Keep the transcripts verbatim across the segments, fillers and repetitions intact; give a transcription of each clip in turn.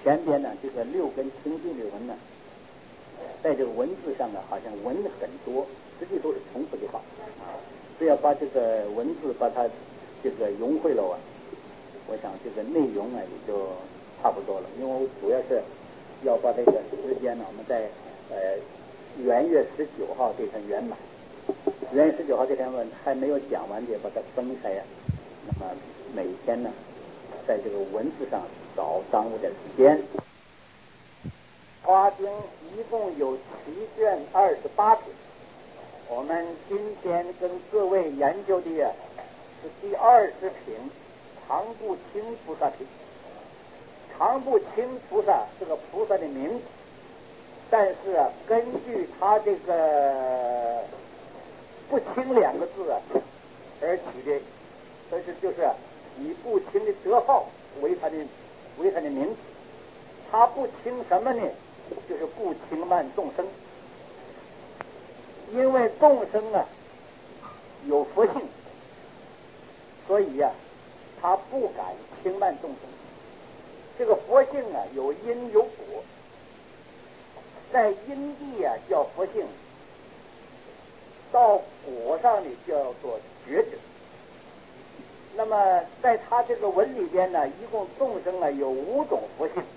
前边呢这个六根清净的文呢，在这个文字上呢好像文很多，实际都是重复的话，只要把这个文字把它这个融汇了啊，我想这个内容呢也就差不多了。因为我主要是要把这个时间呢，我们在呃元月十九号这天圆满，元月十九号这天文还没有讲完，就把它分开呀、啊。那么每天呢，在这个文字上少耽误点时间。华经一共有七卷二十八品，我们今天跟各位研究的是第二十品常不轻菩萨品。常不轻菩萨是个菩萨的名字，但是啊，根据他这个不轻两个字啊而起的，但是就是以不轻的德号为他的为他的名字。他不轻什么呢？就是不轻慢众生，因为众生啊有佛性，所以呀、啊，他不敢轻慢众生。这个佛性啊有因有果，在因地啊叫佛性，到果上呢叫做觉者。那么在他这个文里边呢，一共众生啊有五种佛性。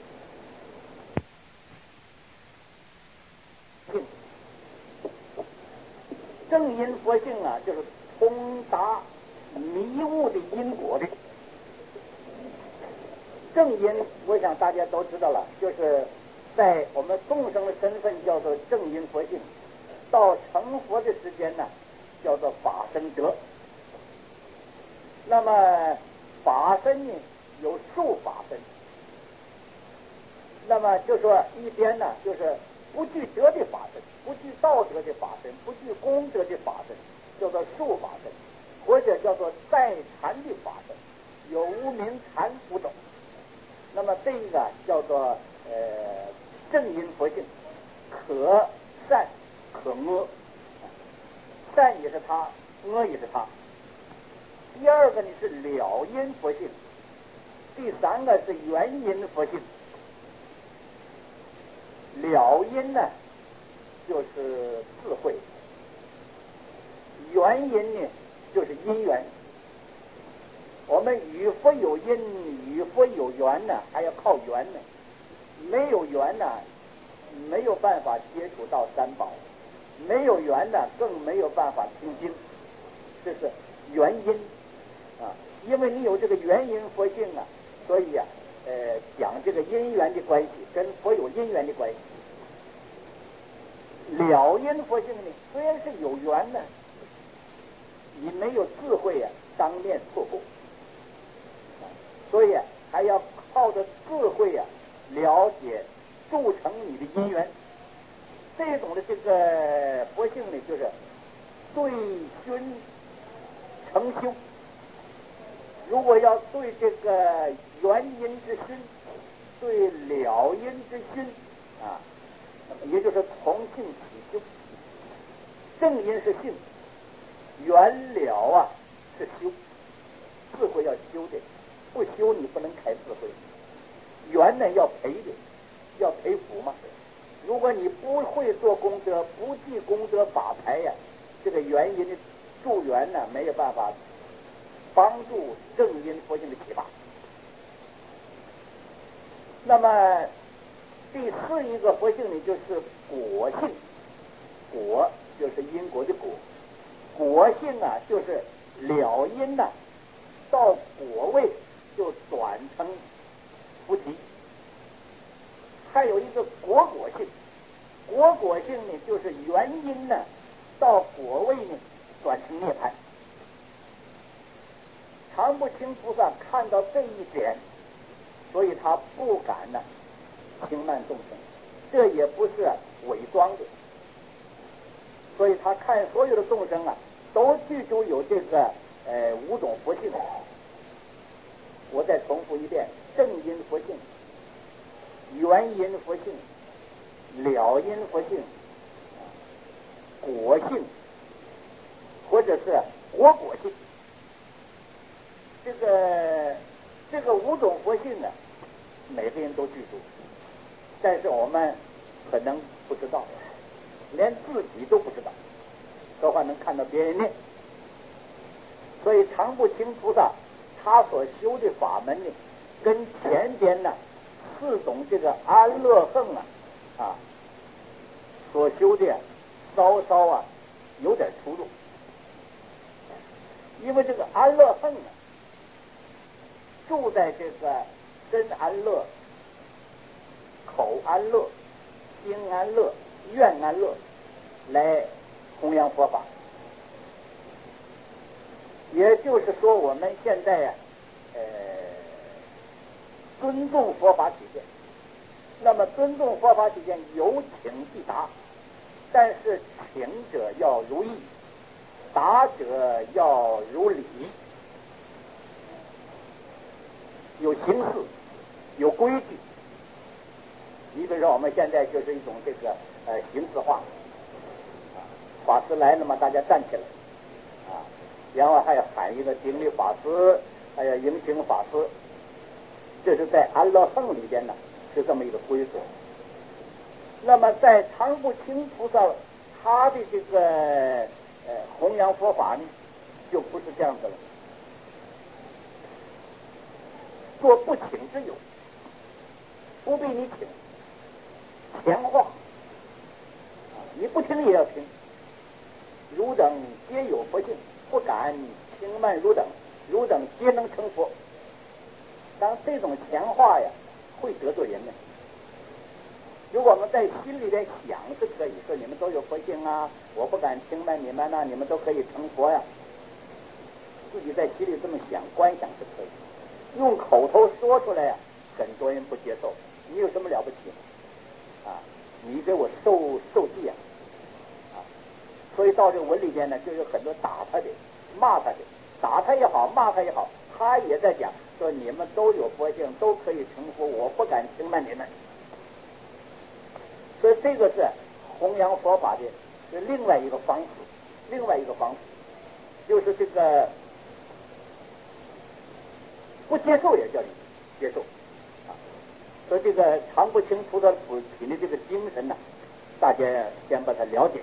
正因佛性啊，就是通达迷雾的因果的。正因，我想大家都知道了，就是在我们众生的身份叫做正因佛性，到成佛的时间呢，叫做法身德。那么法身呢，有数法身。那么就说一边呢，就是不具德的法身，不具道德的法身，不具功德的法身，叫做数法身，或者叫做在禅的法身，有无明禅五种。那么这个叫做呃正因佛性，可善可恶，善也是他，恶也是他。第二个呢是了因佛性，第三个是原因佛性。了因呢就是智慧，原因呢就是因缘。我们与佛有因，与佛有缘呢，还要靠缘呢。没有缘呢，没有办法接触到三宝；没有缘呢，更没有办法听经。这是原因啊，因为你有这个原因佛性啊，所以呀、啊，呃，讲这个因缘的关系，跟佛有因缘的关系。了因佛性呢，虽然是有缘呢，你没有智慧啊，当面错过。所以啊，还要靠着智慧啊，了解铸成你的因缘。这种的这个佛性呢，就是对熏成修。如果要对这个原因之熏，对了因之熏啊，也就是从性起修。正因是性，原了啊是修，智慧要修的。不修你不能开智慧，缘呢要培的，要培福嘛。如果你不会做功德，不记功德法牌呀、啊，这个原因的助缘呢没有办法帮助正因佛性的启发。那么第四一个佛性呢，就是果性。果就是因果的果，果性啊就是了因呐、啊，到果位就转成菩提。还有一个果果性，果果性呢就是原因呢到果位呢转成涅槃。常不轻菩萨看到这一点，所以他不敢呢轻慢众生，这也不是伪装的。所以他看所有的众生啊，都具足有这个呃五种佛性。我再重复一遍：正因佛性、原因佛性、了因佛性、果性，或者是果果性。这个这个五种佛性啊， 每个人都记住，但是我们可能不知道，连自己都不知道，何况能看到别人念。所以常不轻菩萨他所修的法门呢，跟前边呢四种这个安乐恨啊啊所修的稍稍啊有点出入。因为这个安乐恨呢，住在这个身安乐、口安乐、心安乐、愿安乐来弘扬佛法。也就是说，我们现在呀、啊，呃，尊重佛法起见。那么尊重佛法起见，有请即答，但是请者要如意，答者要如理，有形式，有规矩。你比如说，我们现在就是一种这个呃形式化，法师来了嘛，大家站起来啊。然后还要喊一个顶礼法师，还要迎请法师，这是在安乐恨里边呢，是这么一个规则。那么在常不轻菩萨他的这个呃弘扬佛法呢，就不是这样子了。做不请之有，不必你请，前话，你不听也要听。汝等皆有佛性，不敢轻慢汝等，汝等皆能成佛。当这种闲话呀，会得罪人的。如果我们在心里边想是可以，说你们都有佛性啊，我不敢轻慢你们呐、啊，你们都可以成佛呀。自己在心里这么想，观想是可以，用口头说出来呀、啊，很多人不接受。你有什么了不起啊？你给我受受记呀！所以到这个文里边呢，就有很多打他的、骂他的，打他也好，骂他也好，他也在讲说你们都有佛性，都可以成佛，我不敢轻慢你们。所以这个是弘扬佛法的是另外一个方式，另外一个方式就是这个不接受也叫你接受啊。所以这个常不轻菩萨所品的这个精神呢，大家先把它了解。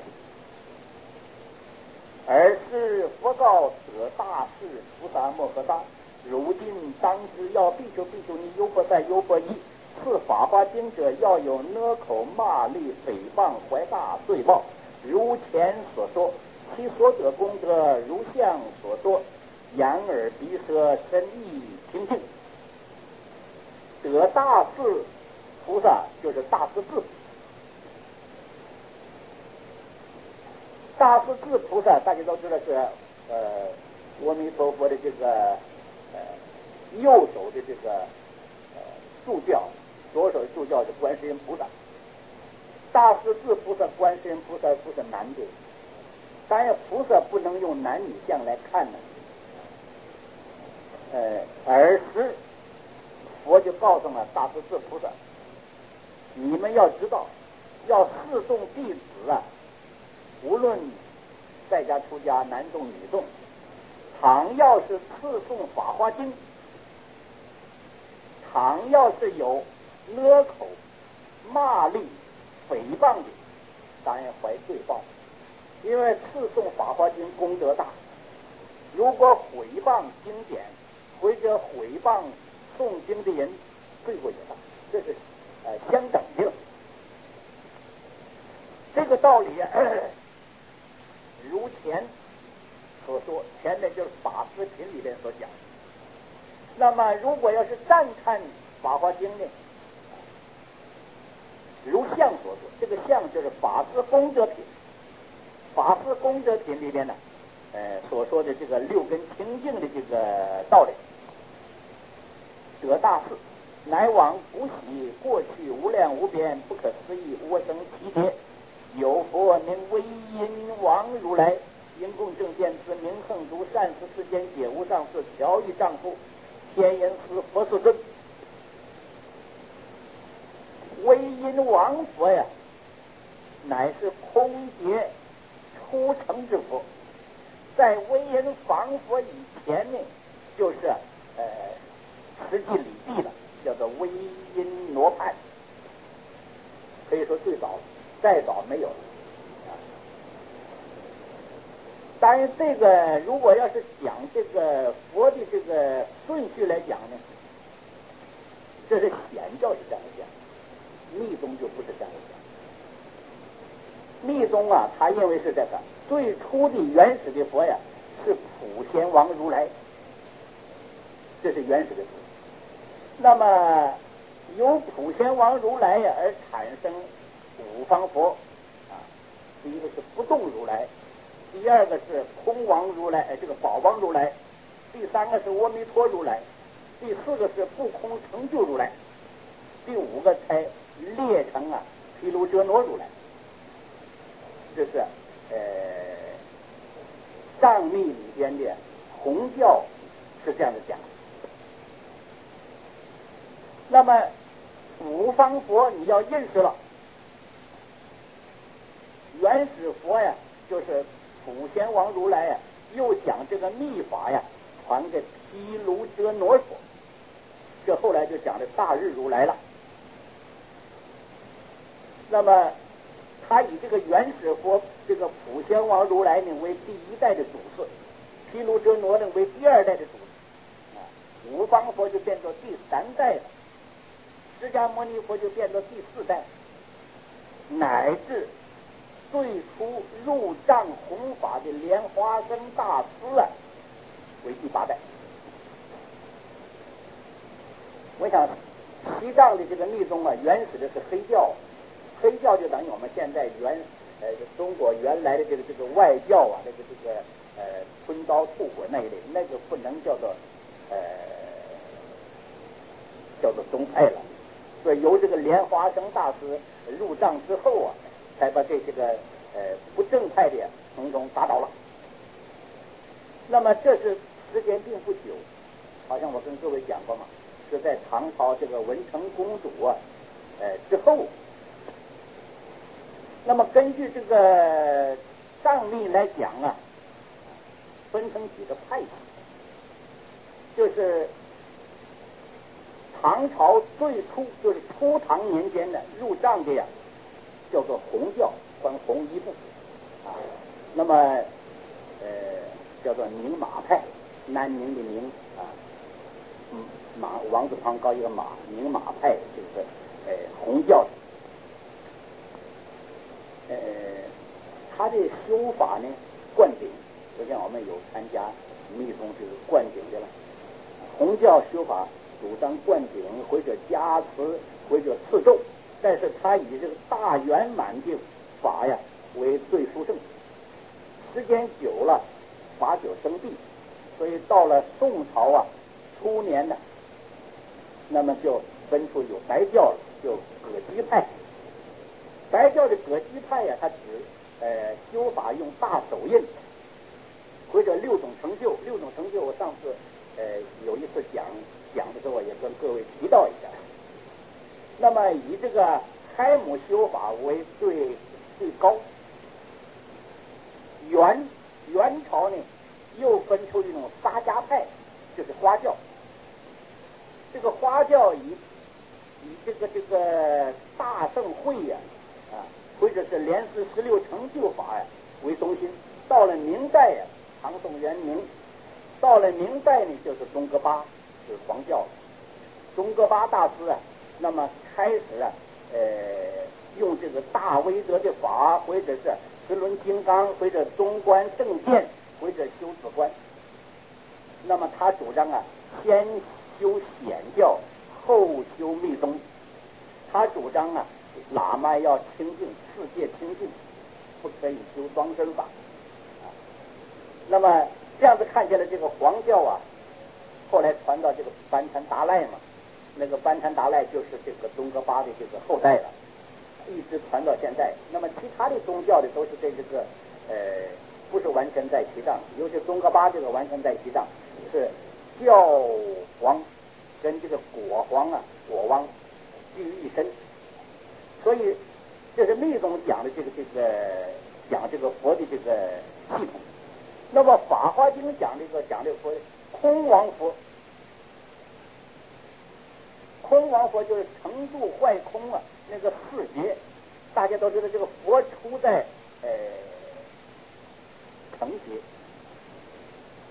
尔时佛告得大士菩萨摩诃萨：如今当知要必求必求尼优婆塞优婆夷，次法华经者要有勒口骂詈诽谤怀大罪报，如前所说，其所得功德如相所说，眼耳鼻舌身意清净。得大士菩萨就是大势至。大势至菩萨大家都知道是呃阿弥陀佛的这个呃右手的这个呃助教，左手的助教是观世音菩萨。大势至菩萨、观世音菩萨不是男的，当然菩萨不能用男女相来看呢。呃，尔时佛就告诉了大势至菩萨，你们要知道，要示众弟子啊，无论在家出家男众女众，倘要是次诵法华经，倘要是有勒口骂詈诽谤的，当然怀罪报，因为次诵法华经功德大，如果毁谤经典或者毁谤诵经的人，罪过也大，这是呃相等的。这个道理啊，如前所说，前面就是法师品里面所讲。那么如果要是暂看法华经呢，如相所说，这个相就是法师功德品，法师功德品里面呢，呃所说的这个六根清净的这个道理。得大士，乃往古昔过去无量无边不可思议无生奇劫，有佛名威音王如来，因共正见之明横足善事世间解无上士调御丈夫天人师佛世尊。威音王佛呀，乃是空劫出成之佛，在威音王佛以前呢，就是呃实际礼地了，叫做威音这个如果要是讲这个佛的这个顺序来讲呢，这是显教是这样讲，密宗就不是这样讲。密宗啊，他认为是这个最初的原始的佛呀，是普贤王如来，这是原始的佛。那么由普贤王如来呀而产生五方佛啊，第一个是不动如来，第二个是空王如来，哎，这个宝王如来，第三个是阿弥陀如来，第四个是不空成就如来，第五个才列成啊毗卢遮那如来。这是呃藏密里边的红教是这样的讲。那么五方佛你要认识了，原始佛呀，就是普贤王如来呀，又讲这个密法呀，传给毗卢遮那佛，这后来就讲的大日如来了。那么他以这个原始佛这个普贤王如来呢为第一代的祖师，毗卢遮那呢为第二代的祖师，啊，五方佛就变作第三代了，释迦牟尼佛就变作第四代，乃至最初入藏弘法的莲花生大师啊为第八代。我想西藏的这个密宗啊，原始的是黑教，黑教就等于我们现在原呃中国原来的这个这个外教啊，这个这个呃吞刀吐火那一类，那个不能叫做呃叫做宗派了。所以由这个莲花生大师入藏之后啊，才把这些个呃不正派的统统打倒了。那么这是时间并不久，好像我跟各位讲过嘛，是在唐朝这个文成公主啊呃之后。那么根据这个藏密来讲啊，分成几个派系，就是唐朝最初就是初唐年间的入藏的呀，叫做红教，穿红衣服啊。那么呃叫做宁玛派，南宁的宁啊，嗯，马王字旁高一个马，宁玛派就是呃红教的。呃，他的修法呢，灌顶，昨天我们有参加密宗这个灌顶的了。红教修法主张灌顶或者加持或者赐咒，但是他以这个大圆满的法呀为最殊胜。时间久了，法久生弊，所以到了宋朝啊初年呢，那么就分出有白教了，就葛基派。白教的葛基派呀、啊，他只呃修法用大手印，或者六种成就。六种成就我上次呃有一次讲讲的时候，也跟各位提到一下。那么以这个开母修法为最最高。元元朝呢，又分出一种沙家派，就是花教。这个花教以以这个这个大圣会呀、啊，啊，或者是莲师十六成就法呀、啊、为中心。到了明代呀、啊，唐宋元明，到了明代呢，就是宗喀巴是黄教。宗喀巴大师啊，那么开始啊，呃，用这个大威德的法，或者是十轮金刚，或者中观正见，或者修止观。那么他主张啊，先修显教，后修密宗。他主张啊，喇嘛要清净，世界清净，不可以修双身法。啊，那么这样子看起来，这个黄教啊，后来传到这个班禅达赖嘛，那个班禅达赖就是这个宗喀巴的这个后代了，一直传到现在。那么其他的宗教的都是在这个呃，不是完全在西藏，尤其宗喀巴这个完全在西藏，是教皇跟这个果皇啊，果王聚于一身。所以这是密宗讲的这个这个讲这个佛的这个系统。那么法华经讲这个讲这个佛空王佛，空王佛就是成住坏空啊，那个四劫，大家都知道这个佛出在呃成劫，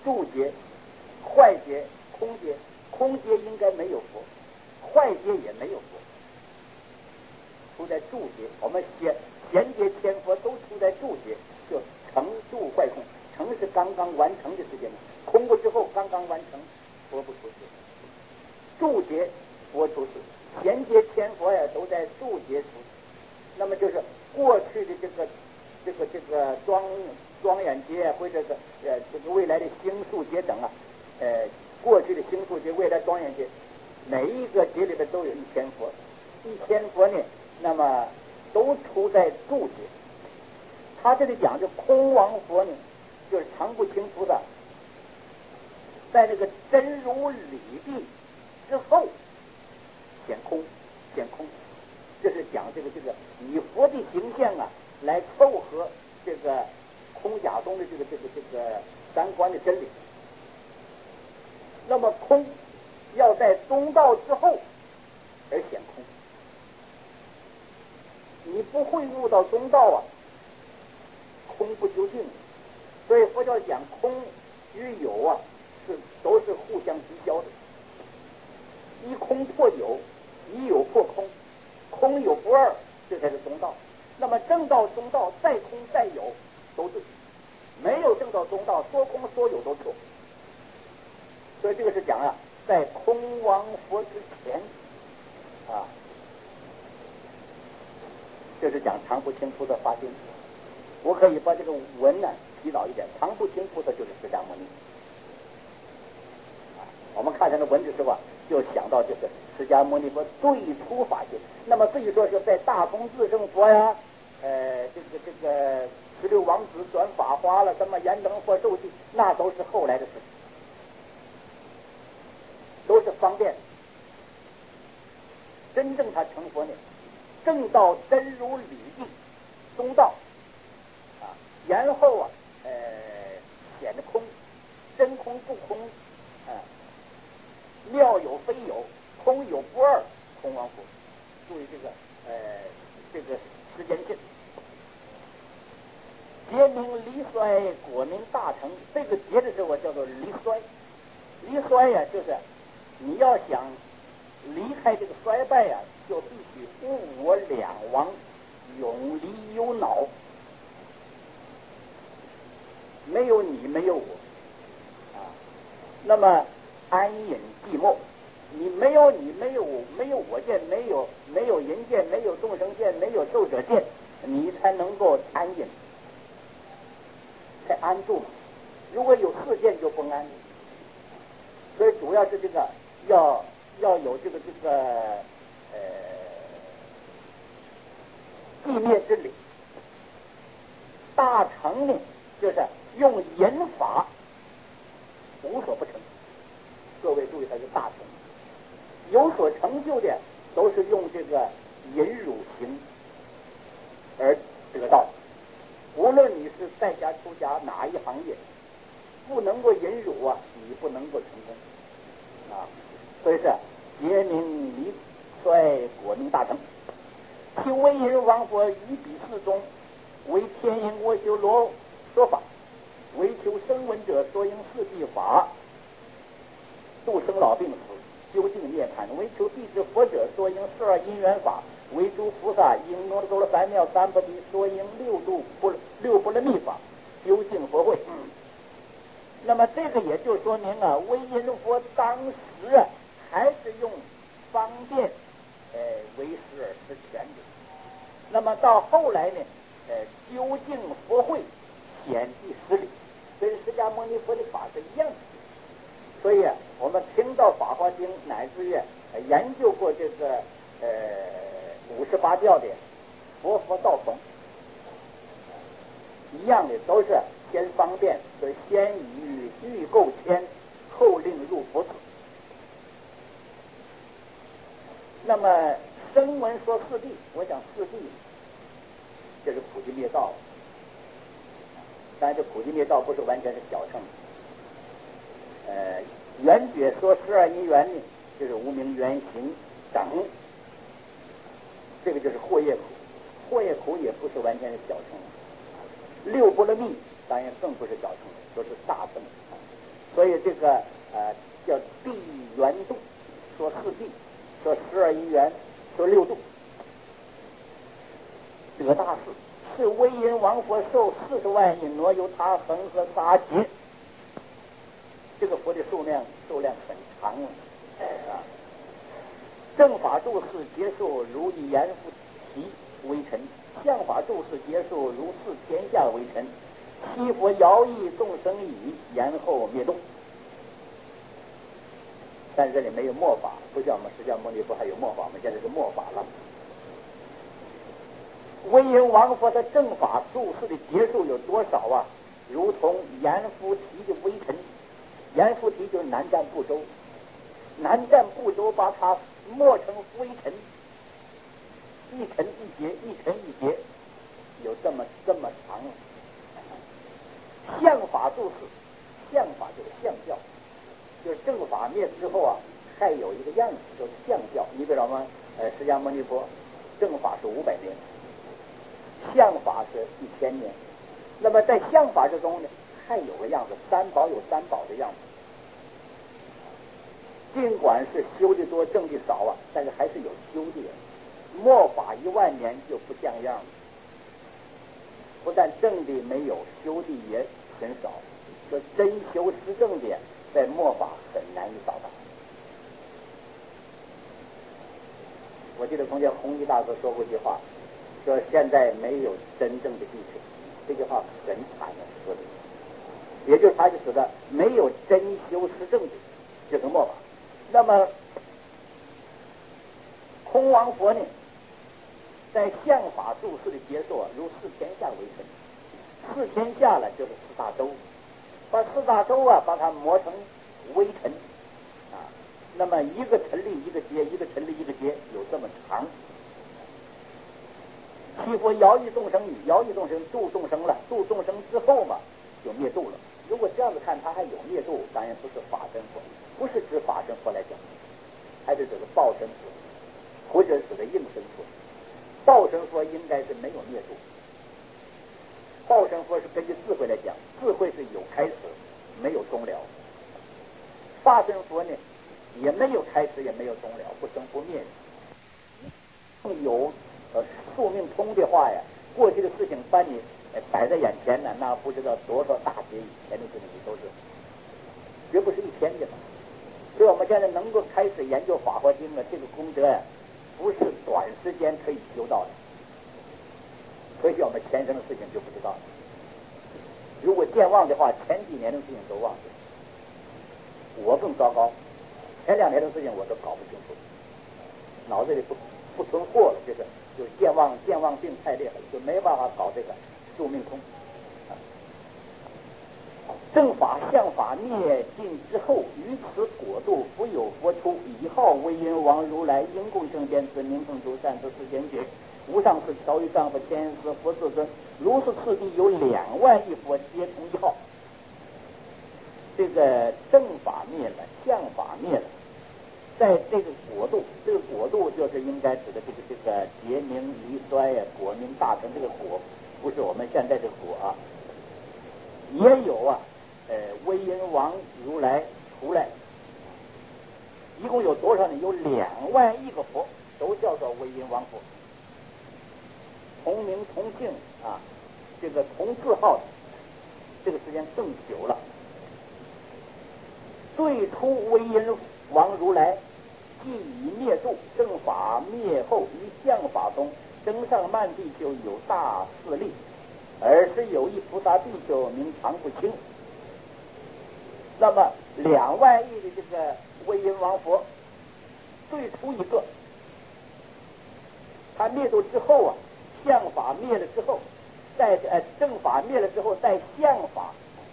住劫、坏劫、空劫，空劫应该没有佛，坏劫也没有佛，出在住劫。我们贤贤劫千佛都出在住劫，就成住坏空。成是刚刚完成的时间，空过之后刚刚完成，佛不出世。住劫佛出世，贤劫千佛呀都在住劫出世。那么就是过去的这个这个这个庄庄严劫或者这个呃这个未来的星宿劫等啊，呃过去的星宿劫、未来庄严劫，每一个劫里边都有一千佛，一千佛呢，那么都出在住劫。他这里讲这空王佛呢，就是常不清菩萨，在这个真如理地之后显空，显空，这是讲这个这个以佛的形象啊来凑合这个空假中的这个这个这个三观的真理。那么空要在中道之后而显空，你不会入到中道啊，空不究竟。所以佛教讲空与有啊，是都是互相抵消的。一空破有，一有破空，空有不二，这才是中道。那么正道中道再空再有都对，没有正道中道，说空说有都错。所以这个是讲啊，在空王佛之前啊，就是讲常不清菩萨发心。我可以把这个文呢提早一点，常不清菩萨就是释迦牟尼。啊，我们看这个文字时候啊，就想到就是释迦牟尼佛最初发心。那么至于说是在大风自胜佛呀，呃，这个这个十六王子转法华了，什么燃灯或受记，那都是后来的事，都是方便。真正他成佛呢，正道真如理地中道。然后啊，呃，显得空，真空不空，啊、呃，妙有非有，空有不二，空王佛。注意这个，呃，这个时间性。劫名离衰，果名大成。这个劫的时候叫做离衰，离衰呀、啊，就是你要想离开这个衰败呀、啊，就必须物我两忘，永离有恼。没有你，没有我，啊，那么安隐寂寞，你没有你，没有我，没有我见，没有没有人见，没有众生见，没有寿者见，你才能够安隐，才安住嘛。如果有四见就不安，所以主要是这个要要有这个这个呃寂灭之理。大成呢，就是用引法无所不成。各位注意，它是大成，有所成就的都是用这个引辱行而得到。无论你是在家出家哪一行业，不能够引辱啊，你不能够成功啊。所以是劫名离衰，果名大成。其为人王佛于彼四中，为天人我修罗说法，为求声闻者所应四谛法，度生老病死，究竟涅槃；为求地之佛者所应十二因缘法，为诸菩萨应摩罗三藐三菩提所应六度不六波罗蜜法，究竟佛慧。嗯，那么这个也就说明啊，为因佛当时啊还是用方便呃为师而实权的。那么到后来呢，呃，究竟佛慧显第十理，跟释迦牟尼佛的法是一样的。所以啊，我们听到《法华经》乃至于、呃、研究过这个呃五十八教的佛佛道统，一样的都是先方便，所以先以欲构谦，后令入佛土。那么声闻说四谛，我想四谛这是苦集灭道，但是这苦集灭道不是完全是小乘。呃，缘觉说十二因缘呢，就是无明缘行等，这个就是惑业苦，惑业苦也不是完全是小乘。六波罗蜜当然更不是小乘，都是大乘。 所以这个呃叫地元度，说四地，说十二因缘，说六度，得大事。是为因王佛寿四十万亿挪由他恒和撒劫，这个佛的数量数量很长啊。正法住世结束如以阎浮提为臣，相法住世结束如是天下为臣。七佛摇曳众生已，延后灭度。但这里没有末法，不像我们释迦牟尼佛还有末法，我们现在是末法了。为因王佛的正法住世的结束有多少啊？如同阎浮提的微尘，阎浮提就是南瞻部洲，南瞻部洲把它磨成微尘，一尘一劫，一尘一劫，有这么这么长。相法住世，相法就是相教，就是正法灭之后啊，还有一个样子，就是相教。你比如说嘛，呃，释迦牟尼佛正法是五百年。相法是一千年，那么在相法之中呢，还有个样子，三宝有三宝的样子。尽管是修的多，证的少啊，但是还是有修的人。末法一万年就不像样了，不但证的没有，修的也很少。说真修实证的，在末法很难以找到。我记得从前弘一大师说过一句话。说现在没有真正的地球，这句话很惨的说的，也就是他就指的没有真修实证的，就是末法。那么空王佛呢，在相法住世的结束，如四天下为尘，四天下了就是四大洲，把四大洲啊把它磨成微尘啊，那么一个尘力一个劫，一个尘力一个劫，有这么长。七佛摇曳众生语，摇曳众生度众生了，度众生之后嘛，就灭度了。如果这样子看，它还有灭度，当然不是法身佛，不是指法身佛来讲，还是指的报身佛，或者指的应身佛。报身佛应该是没有灭度，报身佛是根据智慧来讲，智慧是有开始，没有终了。法身佛呢，也没有开始，也没有终了，不生不灭。有呃，宿命通的话呀，过去的事情把你摆在眼前呢，那不知道多少大劫以前的事情你都是，绝不是一天的。所以我们现在能够开始研究《法华经》啊，这个功德呀，不是短时间可以修到的。可惜我们前生的事情就不知道了。如果健忘的话，前几年的事情都忘记了。我更糟糕，前两年的事情我都搞不清楚，脑子里不不存货了，就是就是健忘健忘病太厉害了，就没办法搞这个宿命通。正法相法灭尽之后，于此国度不有佛出，以号为因王如来，因供正见之名称诸善知识贤觉，无上士调于丈夫千师佛世尊，如是次第有两万亿佛皆同一号。这个正法灭了，相法灭了，在这个国度，这个国度就是应该指的这个这个劫名离衰啊，果名大成这个果，不是我们现在这个果啊。也有啊，呃，威音王如来出来，一共有多少呢？有两万亿个佛，都叫做威音王佛，同名同姓啊，这个同字号，这个时间更久了。最初威音王如来既已灭度，正法灭后，于相法中登上曼地就有大势力，而是有一菩萨比丘名常不清。那么两万亿的这个威音王佛，最初一个，他灭度之后啊，相法灭了之后，在呃正法灭了之后，在相法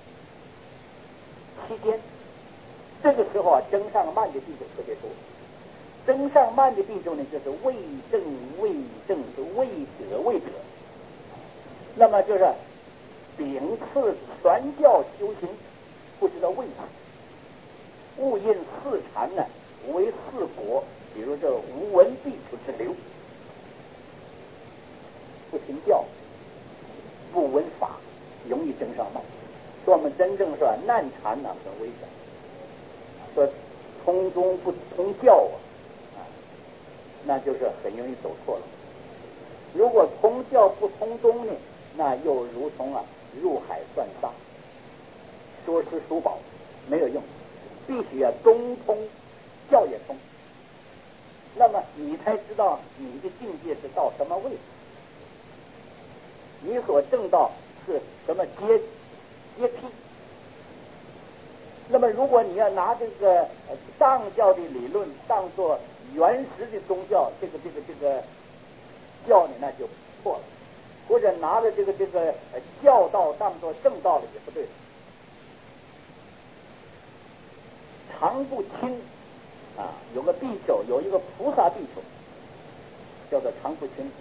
期间，这个时候啊，登上曼的比丘特别多。登上曼的比丘呢，就是未正未正是未得未得，那么就是秉次传教修行，不知道为什么，勿因四禅呢为四果，比如这无闻必出之流，不听教，不闻法，容易登上曼。 说我们真正说难产呢很危险，说从中不从教啊，啊，那就是很容易走错了。如果从教不从中呢，那又如同啊入海算沙，说吃书饱没有用，必须要中通，教也通，那么你才知道你的境界是到什么位置，你所证到是什么阶阶梯。那么如果你要拿这个藏教的理论当做原始的宗教，这个这个这个教你那就错了，或者拿着这个这个教道当做正道了也不对。常不轻啊，有个比丘，有一个菩萨比丘，叫做常不轻，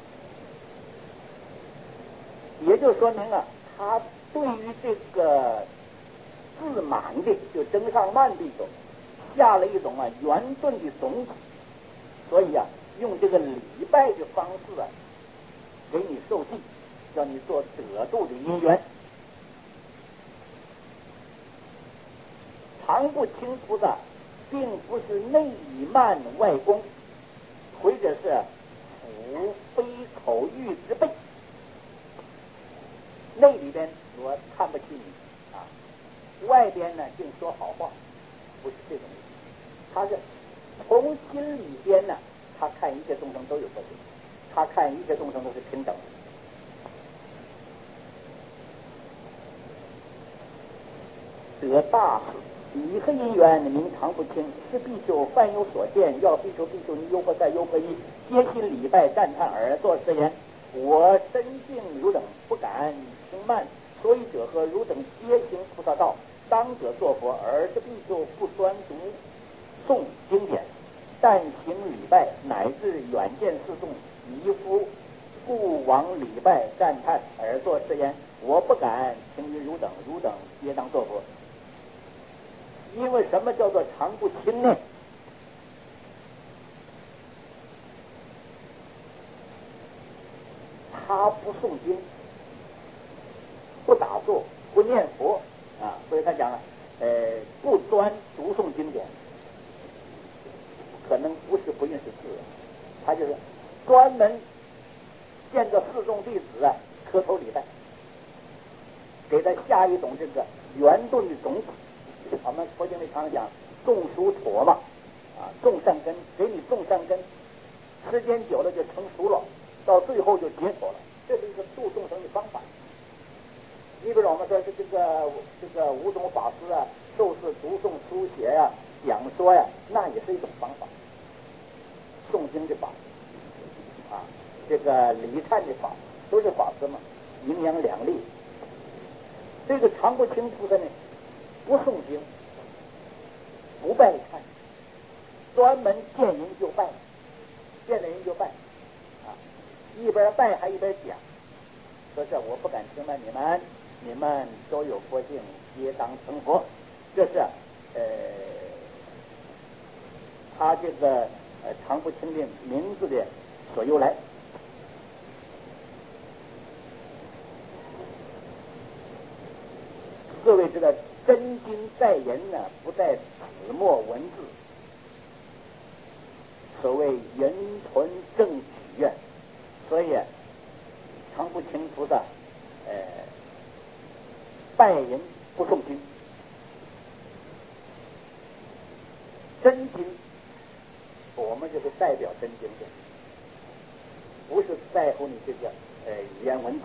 也就说明啊，他对于这个自满的，就增上慢比丘，下了一种啊圆顿的种子，所以啊，用这个礼拜的方式啊，给你受记，叫你做得度的因缘。常不轻菩萨并不是内慢外恭，或者是腹非口欲之辈。内里边我看不起你啊，外边呢净说好话，不是这种意思。他是从心里边呢，他看一切众生都有佛性，他看一切众生都是平等的。得大事以何因缘名常不轻？是必丘凡有所见，要必丘必丘尼优婆塞优婆夷，皆心礼拜赞叹而作是言：我身境汝等，不敢轻慢。所以者何？汝等皆行菩萨道，当者作佛。而是必丘不专读诵经典，但行礼拜，乃至远见四众，一夫故往礼拜赞叹而作是言：我不敢轻于汝等，汝等皆当作佛。因为什么叫做常不轻呢？他不诵经，不打坐，不念佛啊，所以他讲了，呃，不专读诵经典，可能不是不认识字，他就是专门见着四众弟子啊，磕头礼拜，给他下一种这个圆顿的种子。我们佛经里常常讲种熟妥嘛，啊，种善根，给你种善根，时间久了就成熟了，到最后就结果了。这是一个度众生的方法。你比如我们说是这个这个五种法师啊，受是读诵书写呀、啊、讲说呀、啊，那也是一种方法。诵经的法啊，这个礼忏的法，都是法师嘛，营养两利。这个常不轻菩萨呢，不诵经，不拜忏，专门见人就拜，见了人就拜，啊，一边拜还一边讲，说是我不敢轻慢你们，你们都有佛性，皆当成佛。这是呃，他这个呃常不轻的名字的所由来。各位知道真经在人呢，不在纸墨文字，所谓人纯正取啊，所以常不轻菩萨呃拜人不诵经，真经我们就是代表真经的，不是在乎你这个呃语言文字。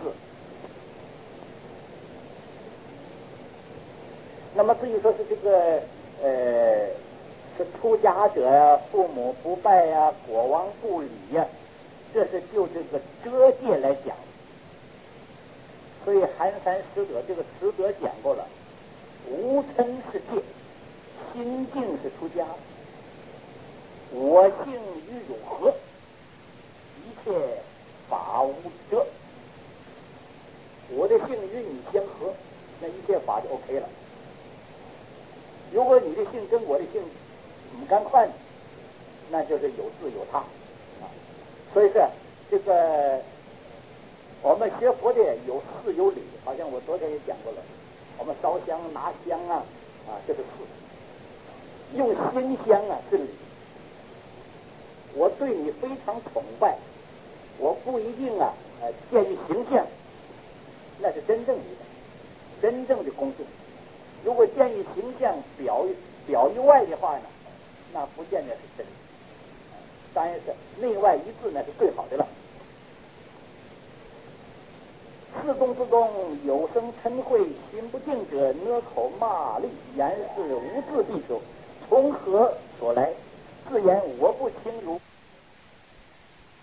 那么至于说是这个呃是出家者呀、啊，父母不拜呀、啊，国王不礼呀、啊，这是就这个遮戒来讲。所以寒山师德这个师德讲过了，无嗔是戒，心境是出家。我性与汝合，一切法无遮。我的性与你相合，那一切法就 OK 了。如果你的性跟我的性不干快，那就是有自有他啊。所以说这个我们学佛的有事有理，好像我昨天也讲过了， 我们烧香拿香啊啊，这是事；用心香啊是礼。我对你非常崇拜，我不一定啊呃见于形象，那是真正礼的，真正的恭敬。如果见于形象表表于外的话呢，那不见得是真的。当然是内外一致，那是最好的了。世宗之中，有生嗔恚，心不静者，讷口骂詈，言是无字必求，从何所来？自言我不轻如。